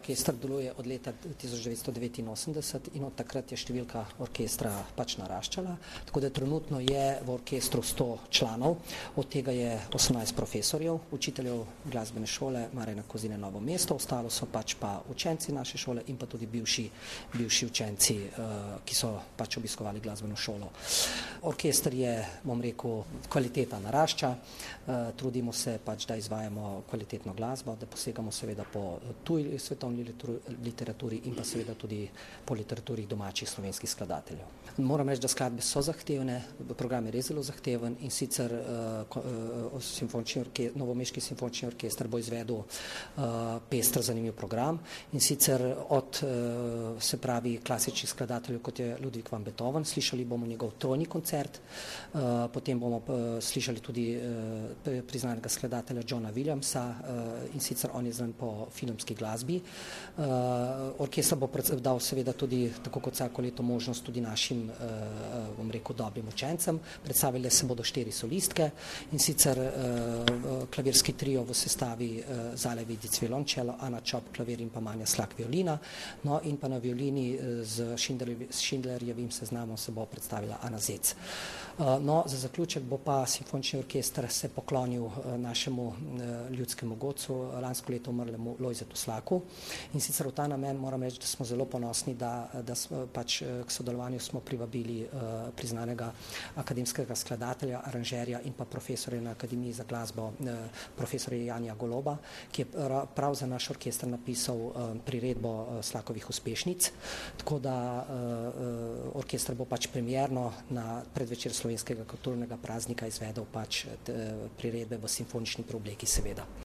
orkester deluje od leta 1989 in od takrat je številka orkestra pač naraščala, tako da trenutno je v orkestru 100 članov, od tega je 18 profesorjev, učiteljev glasbene šole Marjana Kozine Novo mesto, ostalo so pač pa učenci naše šole in pa tudi bivši učenci, ki so pač obiskovali glasbeno šolo. Orkester je, bom rekel, kvaliteta narašča, trudimo se pač, da izvajamo kvalitetno glasbo, da posegamo seveda po tuji svetovni literaturi in pa seveda tudi po literaturi domačih slovenskih skladateljev. Moram reči, da skladbe so zahtevne, program je res zelo zahteven in sicer Novomeški simfonični orkester bo izvedel pester zanimiv program in sicer od se pravi klasičnih skladateljev, kot je Ludwig van Beethoven, slišali bomo njegov trojni koncert, potem bomo slišali tudi priznanega skladatelja Johna Williamsa in sicer on je znan po filmski glasbi. Orkester bo dal seveda tudi, tako kot vsako leto, možnost tudi našim, bom rekel, dobrim učencem. Predstavile se bodo 4 solistke in sicer klavirski trio v sestavi Zale Vidic violončelo, Ana Čop klavir in pa Manja Slak violina, no in pa na violini z Schindlerjevim seznamom se bo predstavila Ana Zec. No, za zaključek bo pa simfonični orkester se poklonil našemu ljudskemu godcu, lansko leto umrlemu Lojzetu Slaku in sicer v ta namen moram reči, da smo zelo ponosni, da pač k sodelovanju smo privabili priznanega akademskega skladatelja, aranžerja in pa profesorja na Akademiji za glasbo, profesorja Janija Goloba, ki je prav za naš orkester napisal priredbo Slakovih uspešnic, tako da orkester bo pač premierno na predvečer slovenskega kulturnega praznika izvedel pač priredbe v simfonični preobleki seveda.